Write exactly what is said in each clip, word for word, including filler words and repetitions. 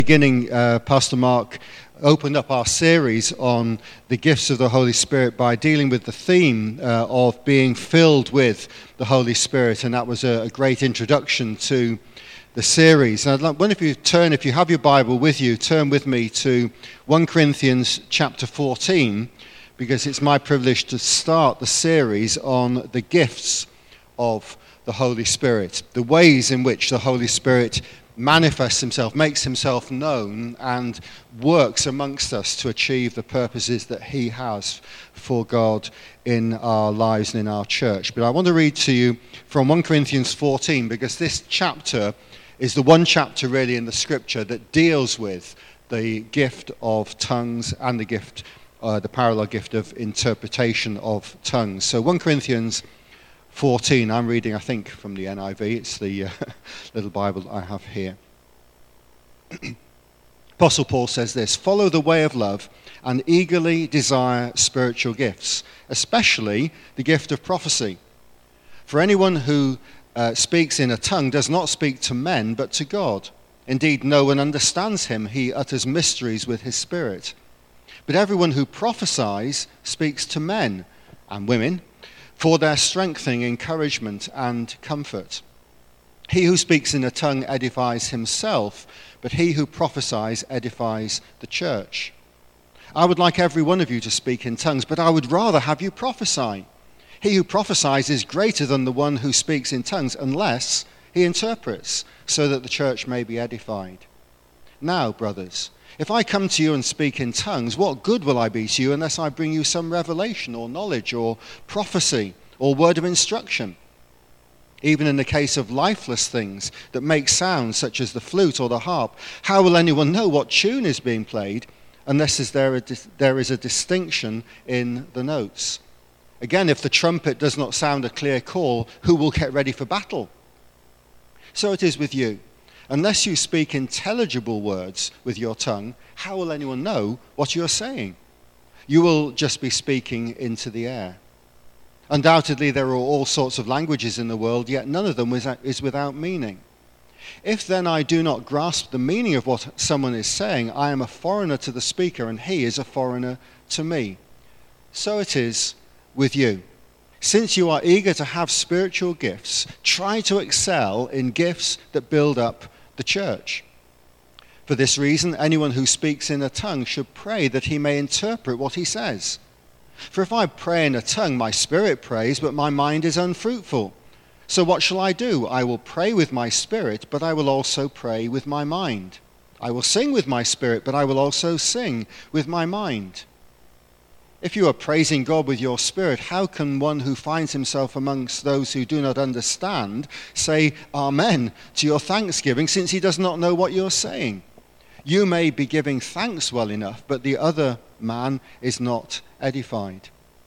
Beginning, uh, Pastor Mark opened up our series on the gifts of the Holy Spirit by dealing with the theme uh, of being filled with the Holy Spirit, and that was a, a great introduction to the series. And I'd wonder if you turn, if you have your Bible with you, turn with me to First Corinthians chapter fourteen, because it's my privilege to start the series on the gifts of the Holy Spirit, the ways in which the Holy Spirit manifests himself, makes himself known, and works amongst us to achieve the purposes that he has for God in our lives and in our church. But I want to read to you from First Corinthians fourteen, because this chapter is the one chapter really in the scripture that deals with the gift of tongues and the gift, uh, the parallel gift of interpretation of tongues. So First Corinthians fourteen, I'm reading, I think, from the N I V. It's the uh, little Bible I have here. Apostle Paul says this: "Follow the way of love and eagerly desire spiritual gifts, especially the gift of prophecy. For anyone who uh, speaks in a tongue does not speak to men, but to God. Indeed, no one understands him. He utters mysteries with his spirit. But everyone who prophesies speaks to men and women, for their strengthening, encouragement, and comfort. He who speaks in a tongue edifies himself, but he who prophesies edifies the church. I would like every one of you to speak in tongues, but I would rather have you prophesy. He who prophesies is greater than the one who speaks in tongues, unless he interprets, so that the church may be edified. Now, brothers, if I come to you and speak in tongues, what good will I be to you unless I bring you some revelation or knowledge or prophecy or word of instruction? Even in the case of lifeless things that make sounds, such as the flute or the harp, how will anyone know what tune is being played unless there is a distinction in the notes? Again, if the trumpet does not sound a clear call, who will get ready for battle? So it is with you. Unless you speak intelligible words with your tongue, how will anyone know what you are saying? You will just be speaking into the air. Undoubtedly, there are all sorts of languages in the world, yet none of them is without meaning. If then I do not grasp the meaning of what someone is saying, I am a foreigner to the speaker, and he is a foreigner to me. So it is with you. Since you are eager to have spiritual gifts, try to excel in gifts that build up the church. For this reason, anyone who speaks in a tongue should pray that he may interpret what he says. For if I pray in a tongue, my spirit prays, but my mind is unfruitful. So what shall I do? I will pray with my spirit, but I will also pray with my mind. I will sing with my spirit, but I will also sing with my mind. If you are praising God with your spirit, how can one who finds himself amongst those who do not understand say Amen to your thanksgiving, since he does not know what you're saying? You may be giving thanks well enough, but the other man is not edified.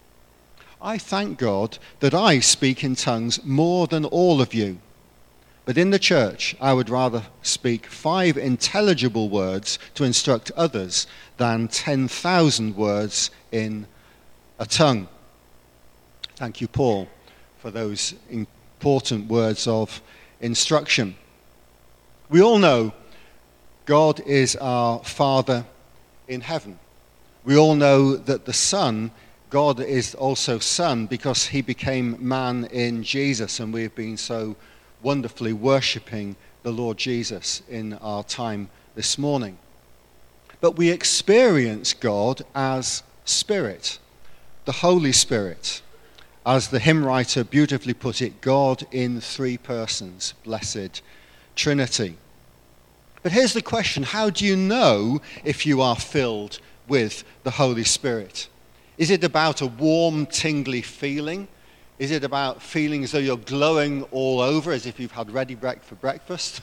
I thank God that I speak in tongues more than all of you. But in the church, I would rather speak five intelligible words to instruct others than ten thousand words in a tongue." Thank you, Paul, for those important words of instruction. We all know God is our Father in heaven. We all know that the Son, God is also Son, because he became man in Jesus, and we have been so wonderfully worshipping the Lord Jesus in our time this morning. But we experience God as Spirit, the Holy Spirit. As the hymn writer beautifully put it, God in three persons, blessed Trinity. But here's the question: how do you know if you are filled with the Holy Spirit? Is it about a warm, tingly feeling? Is it about feeling as though you're glowing all over, as if you've had ready break for breakfast?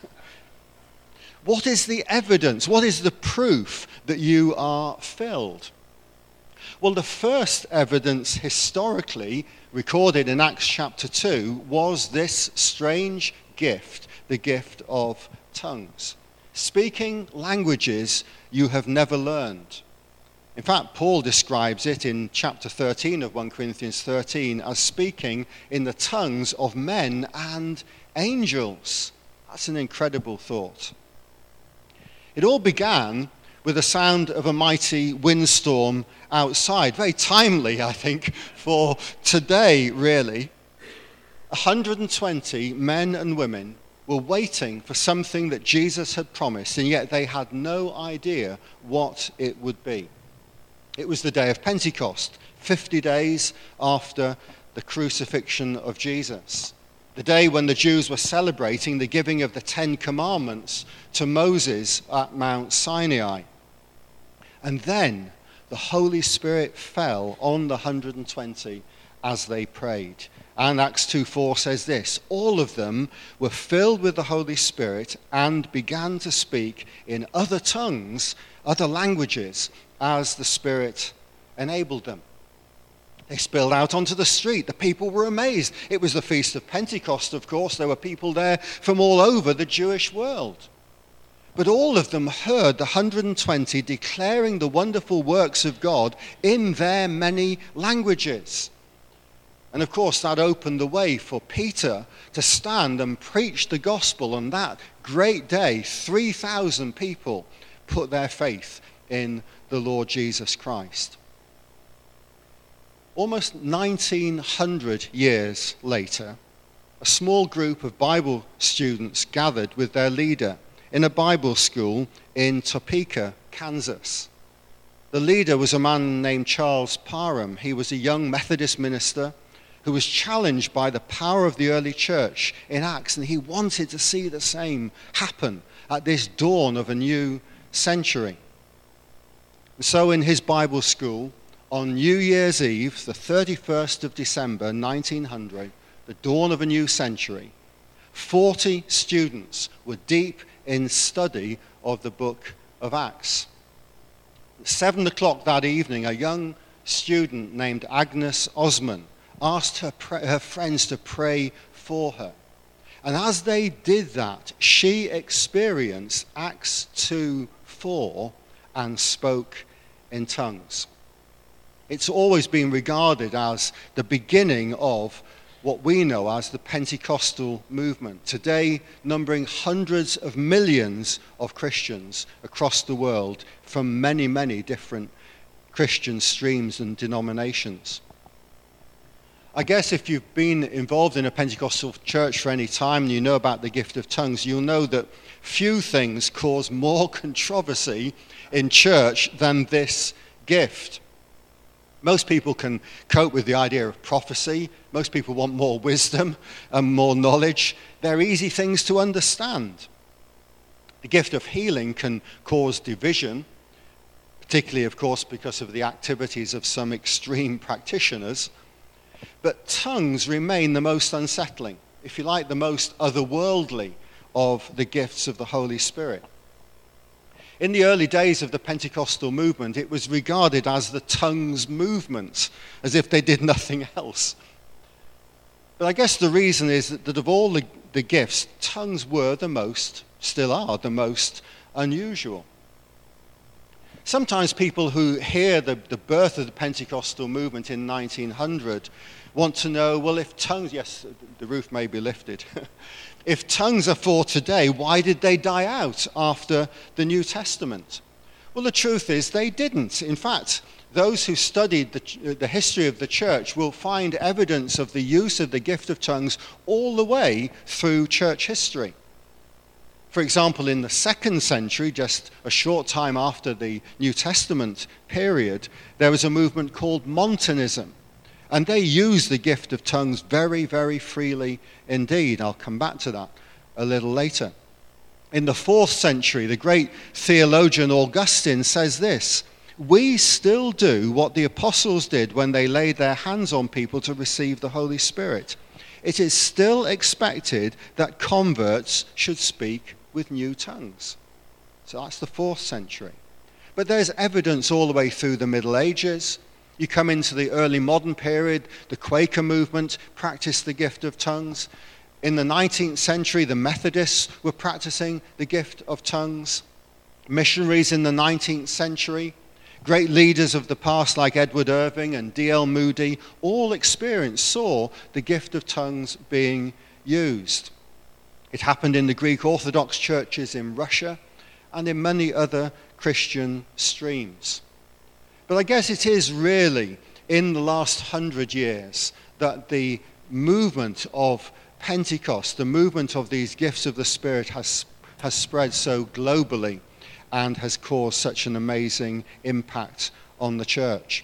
What is the evidence? What is the proof that you are filled? Well, the first evidence historically recorded in Acts chapter two was this strange gift, the gift of tongues. Speaking languages you have never learned. In fact, Paul describes it in chapter thirteen of First Corinthians thirteen as speaking in the tongues of men and angels. That's an incredible thought. It all began with the sound of a mighty windstorm outside. Very timely, I think, for today, really. one hundred twenty men and women were waiting for something that Jesus had promised, and yet they had no idea what it would be. It was the day of Pentecost, fifty days after the crucifixion of Jesus. The day when the Jews were celebrating the giving of the Ten Commandments to Moses at Mount Sinai. And then the Holy Spirit fell on the one hundred twenty as they prayed. And Acts two four says this: all of them were filled with the Holy Spirit and began to speak in other tongues, other languages, as the Spirit enabled them. They spilled out onto the street. The people were amazed. It was the Feast of Pentecost, of course. There were people there from all over the Jewish world. But all of them heard the one hundred twenty declaring the wonderful works of God in their many languages. And of course, that opened the way for Peter to stand and preach the gospel. On that great day, three thousand people put their faith in the Lord Jesus Christ. Almost nineteen hundred years later, a small group of Bible students gathered with their leader in a Bible school in Topeka, Kansas. The leader was a man named Charles Parham. He was a young Methodist minister who was challenged by the power of the early church in Acts, and he wanted to see the same happen at this dawn of a new century. And so in his Bible school, on New Year's Eve, the thirty-first of December, nineteen hundred, the dawn of a new century, forty students were deep in study of the book of Acts. At seven o'clock that evening, a young student named Agnes Osman asked her, her friends to pray for her. And as they did that, she experienced Acts two four and spoke in tongues. It's always been regarded as the beginning of what we know as the Pentecostal movement, today numbering hundreds of millions of Christians across the world from many, many different Christian streams and denominations. I guess if you've been involved in a Pentecostal church for any time and you know about the gift of tongues, you'll know that few things cause more controversy in church than this gift. Most people can cope with the idea of prophecy. Most people want more wisdom and more knowledge. They're easy things to understand. The gift of healing can cause division, particularly, of course, because of the activities of some extreme practitioners. But tongues remain the most unsettling, if you like, the most otherworldly of the gifts of the Holy Spirit. In the early days of the Pentecostal movement, it was regarded as the tongues movement, as if they did nothing else. But I guess the reason is that, that of all the, the gifts, tongues were the most, still are, the most unusual. Sometimes people who hear the, the birth of the Pentecostal movement in nineteen hundred want to know, well, if tongues, yes, the roof may be lifted. If tongues are for today, why did they die out after the New Testament? Well, the truth is they didn't. In fact, those who studied the, the history of the church will find evidence of the use of the gift of tongues all the way through church history. For example, in the second century, just a short time after the New Testament period, there was a movement called Montanism. And they used the gift of tongues very, very freely indeed. I'll come back to that a little later. In the fourth century, the great theologian Augustine says this: we still do what the apostles did when they laid their hands on people to receive the Holy Spirit. It is still expected that converts should speak with new tongues. So that's the fourth century. But there's evidence all the way through the Middle Ages. You come into the early modern period, the Quaker movement practiced the gift of tongues. In the nineteenth century, the Methodists were practicing the gift of tongues. Missionaries in the nineteenth century, great leaders of the past like Edward Irving and D L Moody, all experienced, saw the gift of tongues being used. It happened in the Greek Orthodox churches in Russia and in many other Christian streams. But I guess it is really in the last hundred years that the movement of Pentecost, the movement of these gifts of the Spirit has, has spread so globally and has caused such an amazing impact on the church.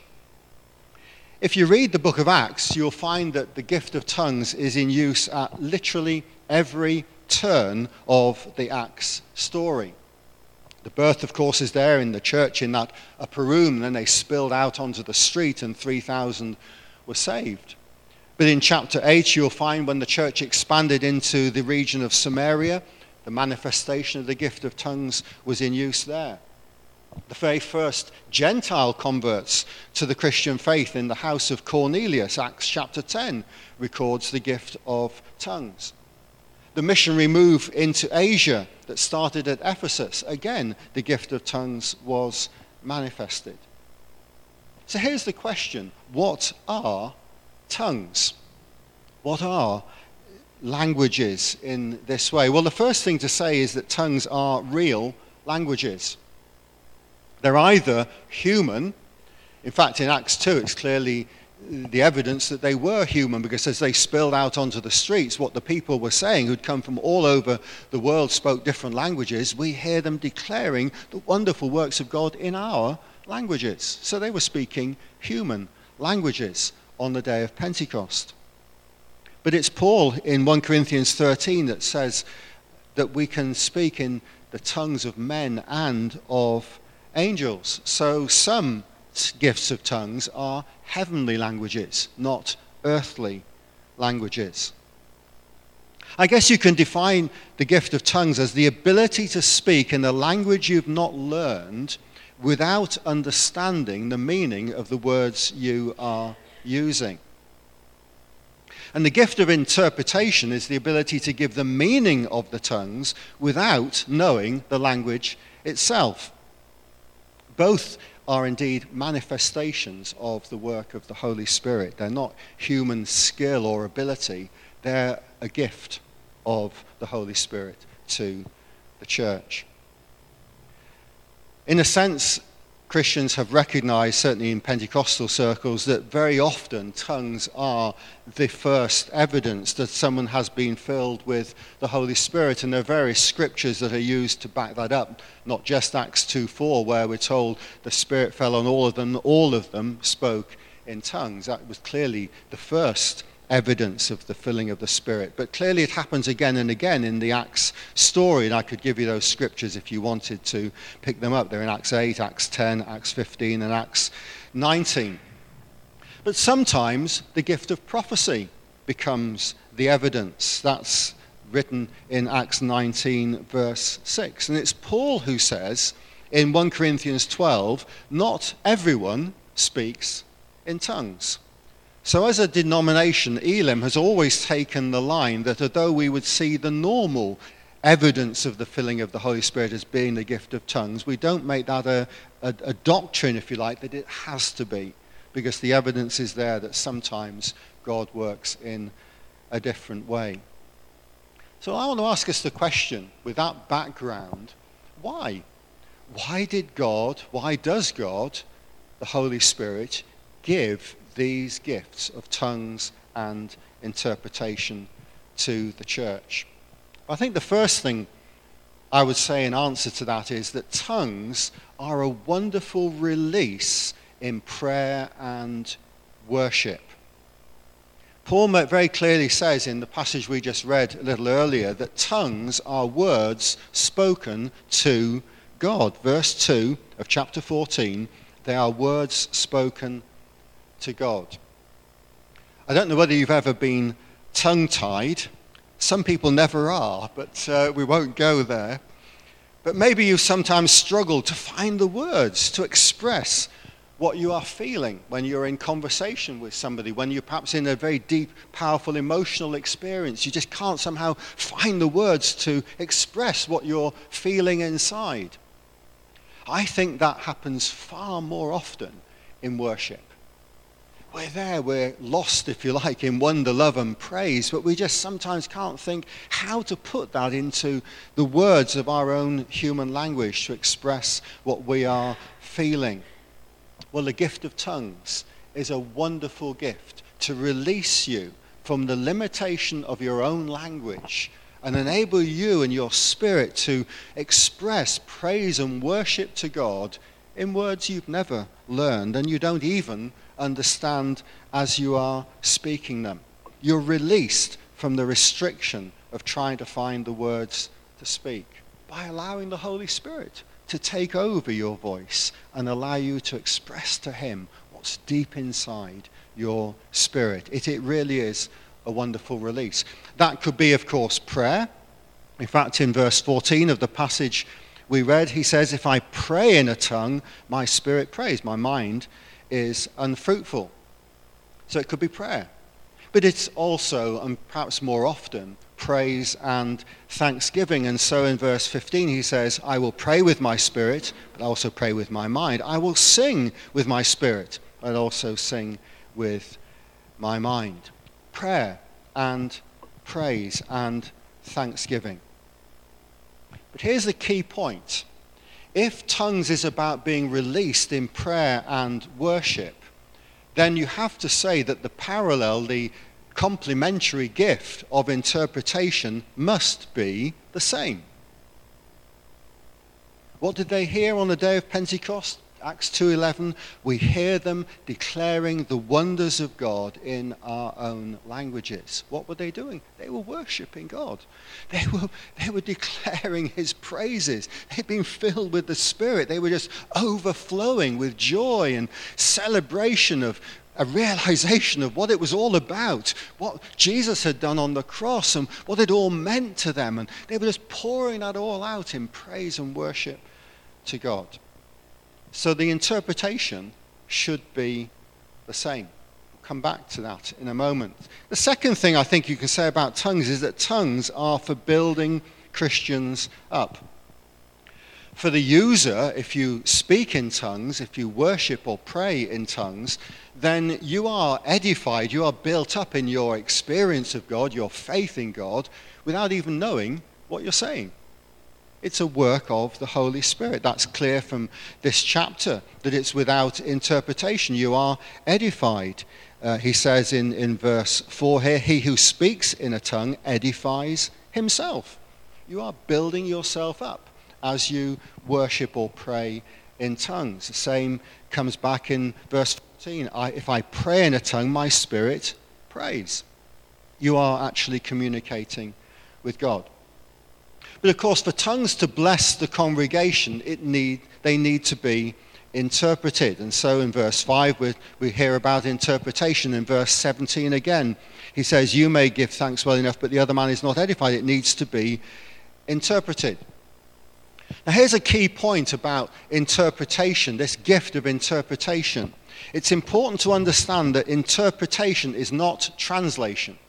If you read the book of Acts, you'll find that the gift of tongues is in use at literally every turn of the Acts story. The birth, of course, is there in the church in that upper room, and then they spilled out onto the street and three thousand were saved. But in chapter eight, you'll find when the church expanded into the region of Samaria, the manifestation of the gift of tongues was in use there. The very first Gentile converts to the Christian faith in the house of Cornelius, Acts chapter ten, records the gift of tongues. The missionary move into Asia that started at Ephesus, again, the gift of tongues was manifested. So here's the question: what are tongues? What are languages in this way? Well, the first thing to say is that tongues are real languages. They're either human. In fact, in Acts two, it's clearly the evidence that they were human, because as they spilled out onto the streets, what the people were saying, who'd come from all over the world, spoke different languages, we hear them declaring the wonderful works of God in our languages. So they were speaking human languages on the day of Pentecost. But it's Paul in First Corinthians thirteen that says that we can speak in the tongues of men and of angels. So some gifts of tongues are heavenly languages, not earthly languages. I guess you can define the gift of tongues as the ability to speak in a language you've not learned without understanding the meaning of the words you are using. And the gift of interpretation is the ability to give the meaning of the tongues without knowing the language itself. Both are indeed manifestations of the work of the Holy Spirit. They're not human skill or ability. They're a gift of the Holy Spirit to the church. In a sense, Christians have recognized, certainly in Pentecostal circles, that very often tongues are the first evidence that someone has been filled with the Holy Spirit, and there are various scriptures that are used to back that up, not just Acts two four, where we're told the Spirit fell on all of them, all of them spoke in tongues. That was clearly the first evidence of the filling of the Spirit. But clearly it happens again and again in the Acts story, and I could give you those scriptures if you wanted to pick them up. They're in Acts eight, Acts ten, Acts fifteen, and Acts nineteen. But sometimes the gift of prophecy becomes the evidence. That's written in Acts nineteen, verse six. And it's Paul who says in First Corinthians twelve, not everyone speaks in tongues. So as a denomination, Elim has always taken the line that although we would see the normal evidence of the filling of the Holy Spirit as being the gift of tongues, we don't make that a, a, a doctrine, if you like, that it has to be, because the evidence is there that sometimes God works in a different way. So I want to ask us the question, with that background, why? Why did God, why does God, the Holy Spirit, give these gifts of tongues and interpretation to the church? I think the first thing I would say in answer to that is that tongues are a wonderful release in prayer and worship. Paul very clearly says in the passage we just read a little earlier that tongues are words spoken to God. Verse two of chapter fourteen, they are words spoken to God. I don't know whether you've ever been tongue-tied. Some people never are, but uh, we won't go there. But maybe you've sometimes struggled to find the words to express what you are feeling when you're in conversation with somebody, when you're perhaps in a very deep, powerful emotional experience. You just can't somehow find the words to express what you're feeling inside. I think that happens far more often in worship. we're there, we're lost, if you like, in wonder, love and praise, but we just sometimes can't think how to put that into the words of our own human language to express what we are feeling. Well, the gift of tongues is a wonderful gift to release you from the limitation of your own language and enable you and your spirit to express praise and worship to God in words you've never learned and you don't even understand as you are speaking them. You're released from the restriction of trying to find the words to speak by allowing the Holy Spirit to take over your voice and allow you to express to him what's deep inside your spirit. It, it really is a wonderful release. That could be, of course, prayer. In fact, in verse fourteen of the passage we read, he says, if I pray in a tongue, my spirit prays, my mind is unfruitful. So it could be prayer. But it's also, and perhaps more often, praise and thanksgiving. And so in verse fifteen he says, I will pray with my spirit, but also pray with my mind. I will sing with my spirit, but also sing with my mind. Prayer and praise and thanksgiving. But here's the key point. If tongues is about being released in prayer and worship, then you have to say that the parallel, the complementary gift of interpretation must be the same. What did they hear on the day of Pentecost? Acts two eleven, we hear them declaring the wonders of God in our own languages. What were they doing? They were worshipping God. They were, they were declaring his praises. They'd been filled with the Spirit. They were just overflowing with joy and celebration of a realization of what it was all about, what Jesus had done on the cross and what it all meant to them. And they were just pouring that all out in praise and worship to God. So the interpretation should be the same. We'll come back to that in a moment. The second thing I think you can say about tongues is that tongues are for building Christians up. For the user, if you speak in tongues, if you worship or pray in tongues, then you are edified, you are built up in your experience of God, your faith in God, without even knowing what you're saying. It's a work of the Holy Spirit. That's clear from this chapter, that it's without interpretation. You are edified. Uh, he says in, in verse four here, he who speaks in a tongue edifies himself. You are building yourself up as you worship or pray in tongues. The same comes back in verse fourteen. I, if I pray in a tongue, my spirit prays. You are actually communicating with God. But of course, for tongues to bless the congregation, it need, they need to be interpreted. And so in verse five, we, we hear about interpretation. In verse seventeen again, he says, you may give thanks well enough, but the other man is not edified. It needs to be interpreted. Now here's a key point about interpretation, this gift of interpretation. It's important to understand that interpretation is not translation.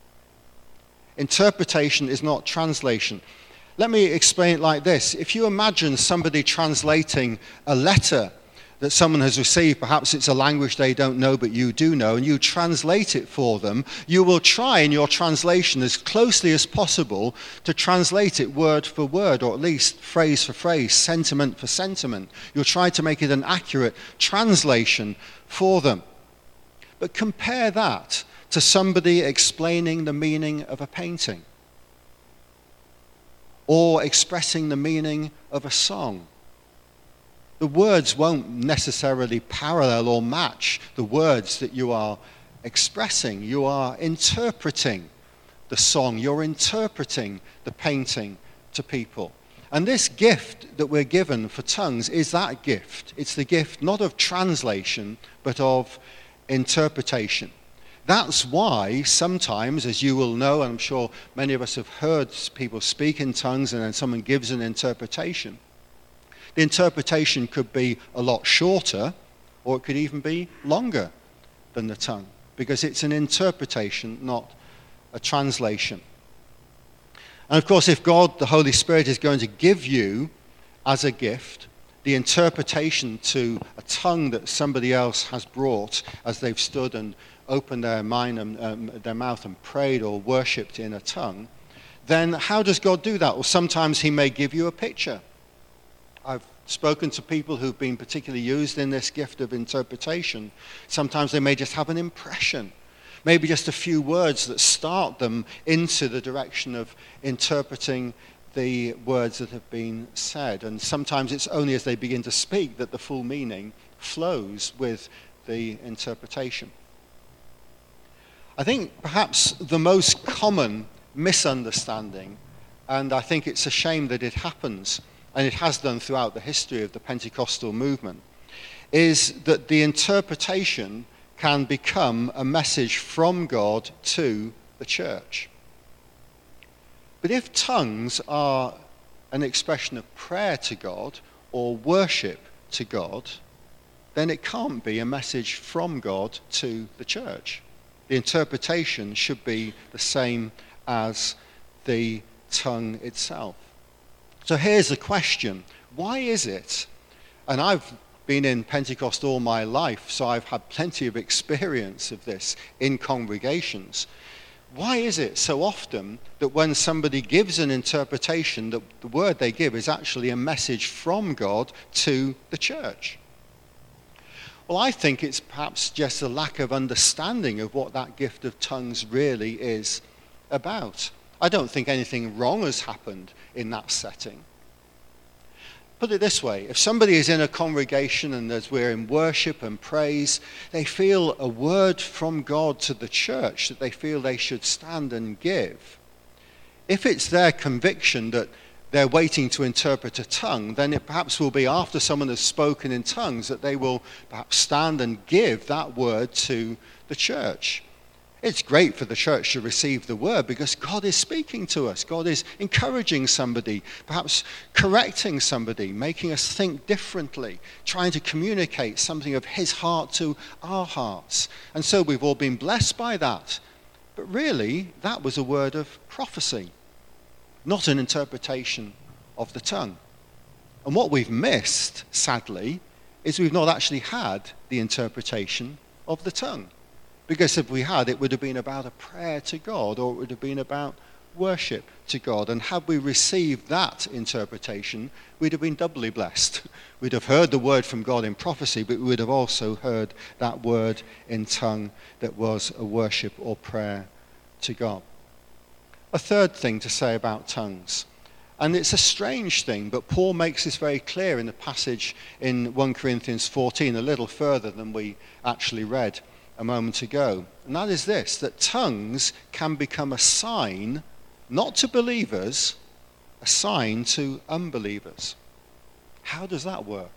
Interpretation is not translation. Let me explain it like this. If you imagine somebody translating a letter that someone has received, perhaps it's a language they don't know but you do know, and you translate it for them, you will try in your translation as closely as possible to translate it word for word, or at least phrase for phrase, sentiment for sentiment. You'll try to make it an accurate translation for them. But compare that to somebody explaining the meaning of a painting, or expressing the meaning of a song. The words won't necessarily parallel or match the words that you are expressing. You are interpreting the song. You're interpreting the painting to people. And this gift that we're given for tongues is that gift. It's the gift not of translation, but of interpretation. That's why sometimes, as you will know, and I'm sure many of us have heard people speak in tongues and then someone gives an interpretation. The interpretation could be a lot shorter, or it could even be longer than the tongue, because it's an interpretation, not a translation. And of course, if God, the Holy Spirit, is going to give you as a gift the interpretation to a tongue that somebody else has brought as they've stood and opened their mind and um, their mouth and prayed or worshipped in a tongue, then how does God do that? Well, sometimes he may give you a picture. I've spoken to people who've been particularly used in this gift of interpretation. Sometimes they may just have an impression, maybe just a few words that start them into the direction of interpreting the words that have been said. And sometimes it's only as they begin to speak that the full meaning flows with the interpretation. I think perhaps the most common misunderstanding, and I think it's a shame that it happens, and it has done throughout the history of the Pentecostal movement, is that the interpretation can become a message from God to the church. But if tongues are an expression of prayer to God or worship to God, then it can't be a message from God to the church. The interpretation should be the same as the tongue itself. So here's the question. Why is it, and I've been in Pentecost all my life, so I've had plenty of experience of this in congregations. Why is it so often that when somebody gives an interpretation, that the word they give is actually a message from God to the church? Well, I think it's perhaps just a lack of understanding of what that gift of tongues really is about. I don't think anything wrong has happened in that setting. Put it this way, if somebody is in a congregation and as we're in worship and praise, they feel a word from God to the church that they feel they should stand and give. If it's their conviction that they're waiting to interpret a tongue, then it perhaps will be after someone has spoken in tongues that they will perhaps stand and give that word to the church. It's great for the church to receive the word because God is speaking to us. God is encouraging somebody, perhaps correcting somebody, making us think differently, trying to communicate something of his heart to our hearts. And so we've all been blessed by that. But really, that was a word of prophecy, not an interpretation of the tongue. And what we've missed, sadly, is we've not actually had the interpretation of the tongue. Because if we had, it would have been about a prayer to God, or it would have been about worship to God. And had we received that interpretation, we'd have been doubly blessed. We'd have heard the word from God in prophecy, but we would have also heard that word in tongue that was a worship or prayer to God. A third thing to say about tongues, and it's a strange thing, but Paul makes this very clear in the passage in First Corinthians fourteen, a little further than we actually read a moment ago. And that is this, that tongues can become a sign, not to believers, a sign to unbelievers. How does that work?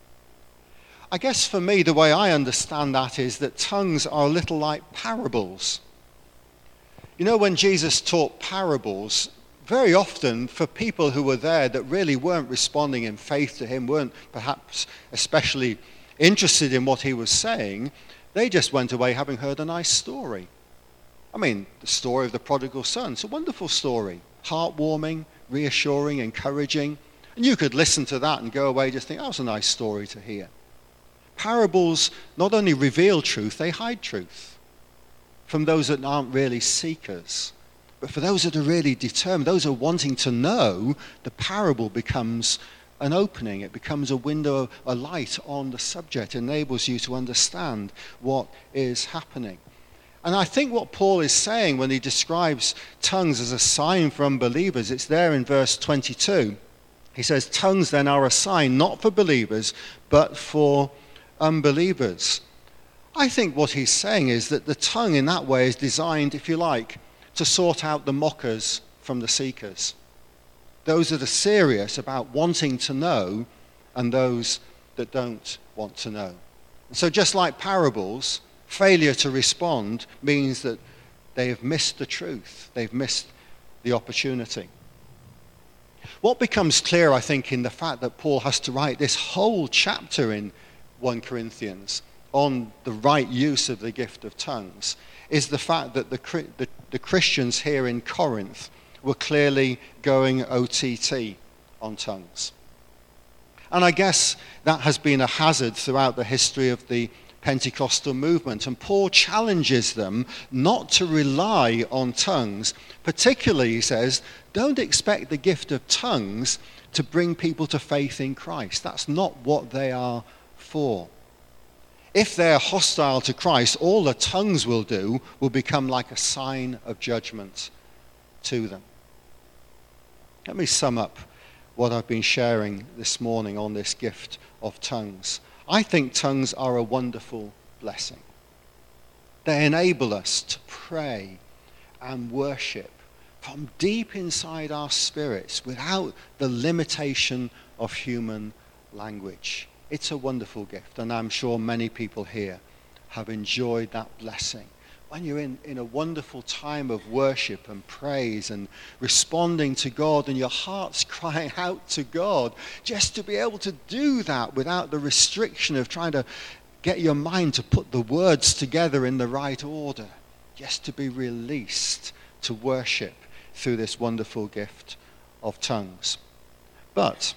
I guess for me, the way I understand that is that tongues are a little like parables. You know, when Jesus taught parables, very often for people who were there that really weren't responding in faith to him, weren't perhaps especially interested in what he was saying, they just went away having heard a nice story. I mean, the story of the prodigal son. It's a wonderful story. Heartwarming, reassuring, encouraging. And you could listen to that and go away just think, that was a nice story to hear. Parables not only reveal truth, they hide truth from those that aren't really seekers. But for those that are really determined, those who are wanting to know, the parable becomes an opening. It becomes a window, a light on the subject, enables you to understand what is happening. And I think what Paul is saying when he describes tongues as a sign for unbelievers, it's there in verse twenty-two. He says, tongues then are a sign not for believers, but for unbelievers. I think what he's saying is that the tongue in that way is designed, if you like, to sort out the mockers from the seekers. Those that are serious about wanting to know and those that don't want to know. And so just like parables, failure to respond means that they have missed the truth. They've missed the opportunity. What becomes clear, I think, in the fact that Paul has to write this whole chapter in First Corinthians on the right use of the gift of tongues is the fact that the, the, the Christians here in Corinth were clearly going O T T on tongues. And I guess that has been a hazard throughout the history of the Pentecostal movement. And Paul challenges them not to rely on tongues. Particularly, he says, don't expect the gift of tongues to bring people to faith in Christ. That's not what they are for. If they're hostile to Christ, all the tongues will do will become like a sign of judgment to them. Let me sum up what I've been sharing this morning on this gift of tongues. I think tongues are a wonderful blessing. They enable us to pray and worship from deep inside our spirits without the limitation of human language. It's a wonderful gift, and I'm sure many people here have enjoyed that blessing. When you're in, in a wonderful time of worship and praise and responding to God and your heart's crying out to God, just to be able to do that without the restriction of trying to get your mind to put the words together in the right order, just to be released to worship through this wonderful gift of tongues. But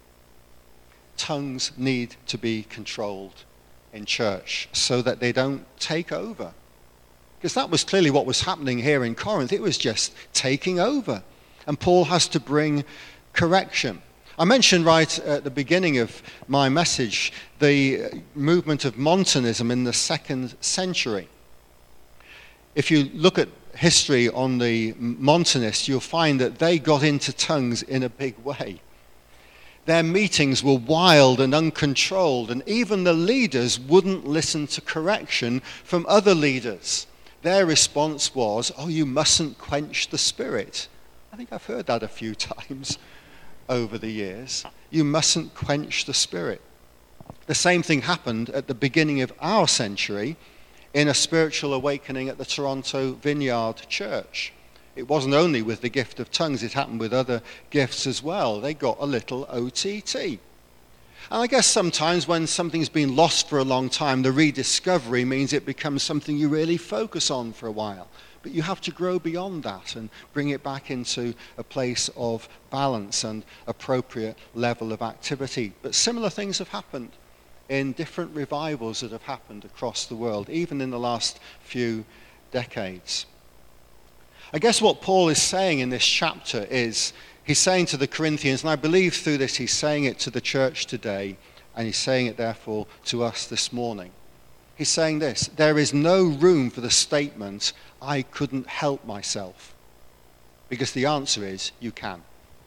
tongues need to be controlled in church so that they don't take over. Because that was clearly what was happening here in Corinth. It was just taking over. And Paul has to bring correction. I mentioned right at the beginning of my message the movement of Montanism in the second century. If you look at history on the Montanists, you'll find that they got into tongues in a big way. Their meetings were wild and uncontrolled, and even the leaders wouldn't listen to correction from other leaders. Their response was, oh, you mustn't quench the spirit. I think I've heard that a few times over the years. You mustn't quench the spirit. The same thing happened at the beginning of our century in a spiritual awakening at the Toronto Vineyard Church. It wasn't only with the gift of tongues, it happened with other gifts as well. They got a little O T T. And I guess sometimes when something's been lost for a long time, the rediscovery means it becomes something you really focus on for a while. But you have to grow beyond that and bring it back into a place of balance and appropriate level of activity. But similar things have happened in different revivals that have happened across the world, even in the last few decades. I guess what Paul is saying in this chapter is, he's saying to the Corinthians, and I believe through this he's saying it to the church today, and he's saying it therefore to us this morning. He's saying this: there is no room for the statement, I couldn't help myself. Because the answer is, you can.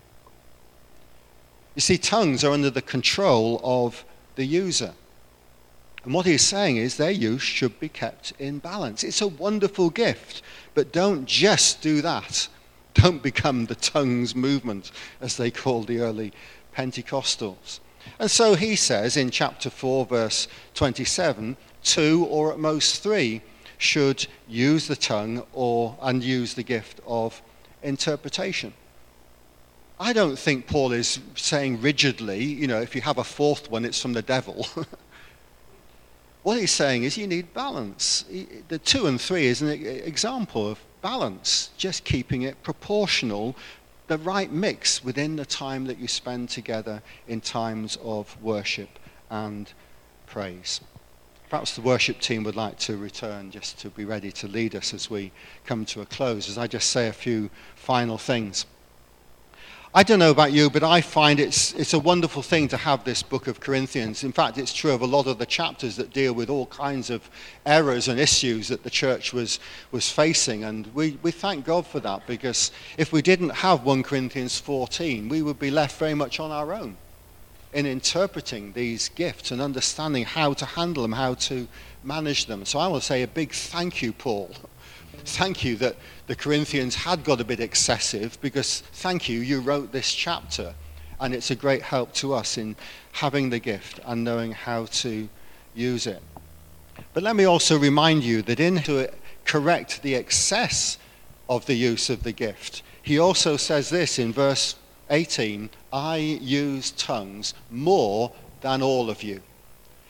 You see, tongues are under the control of the user. And what he's saying is their use should be kept in balance. It's a wonderful gift, but don't just do that. Don't become the tongues movement, as they called the early Pentecostals. And so he says in chapter four, verse twenty-seven, two or at most three should use the tongue or and use the gift of interpretation. I don't think Paul is saying rigidly, you know, if you have a fourth one, it's from the devil. What he's saying is you need balance. The two and three is an example of balance, just keeping it proportional, the right mix within the time that you spend together in times of worship and praise. Perhaps the worship team would like to return just to be ready to lead us as we come to a close, as I just say a few final things. I don't know about you, but I find it's it's a wonderful thing to have this book of Corinthians. In fact, it's true of a lot of the chapters that deal with all kinds of errors and issues that the church was was facing. And we, we thank God for that, because if we didn't have First Corinthians fourteen, we would be left very much on our own in interpreting these gifts and understanding how to handle them, how to manage them. So I want to say a big thank you, Paul. Thank you that the Corinthians had got a bit excessive, because thank you, you wrote this chapter, and it's a great help to us in having the gift and knowing how to use it. But let me also remind you that in to correct the excess of the use of the gift, he also says this in verse eighteen, I use tongues more than all of you.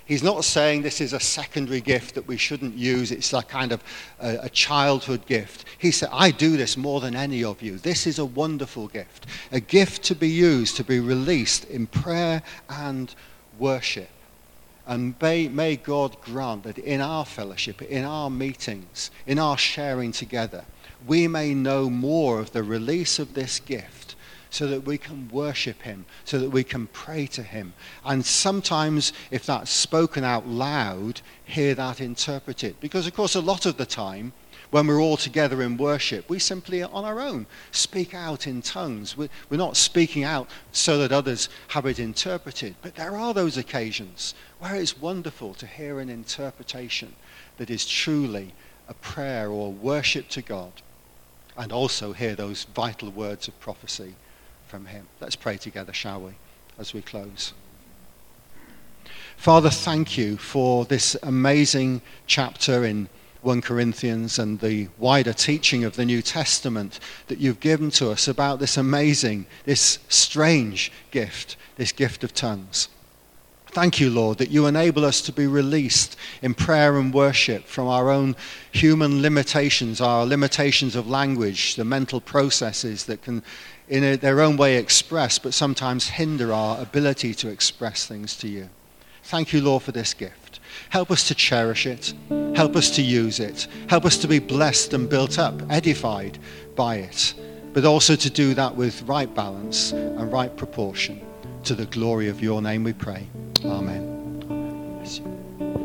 He's not saying this is a secondary gift that we shouldn't use. It's a kind of a, a childhood gift. He said, I do this more than any of you. This is a wonderful gift, a gift to be used, to be released in prayer and worship. And may, may God grant that in our fellowship, in our meetings, in our sharing together, we may know more of the release of this gift, so that we can worship him, so that we can pray to him. And sometimes, if that's spoken out loud, hear that interpreted. Because, of course, a lot of the time, when we're all together in worship, we simply, on our own, speak out in tongues. We're not speaking out so that others have it interpreted. But there are those occasions where it's wonderful to hear an interpretation that is truly a prayer or worship to God, and also hear those vital words of prophecy from him. Let's pray together, shall we, as we close. Father, thank you for this amazing chapter in First Corinthians and the wider teaching of the New Testament that you've given to us about this amazing, this strange gift, this gift of tongues. Thank you, Lord, that you enable us to be released in prayer and worship from our own human limitations, our limitations of language, the mental processes that can in a, their own way express, but sometimes hinder our ability to express things to you. Thank you, Lord, for this gift. Help us to cherish it. Help us to use it. Help us to be blessed and built up, edified by it, but also to do that with right balance and right proportion. To the glory of your name we pray. Amen.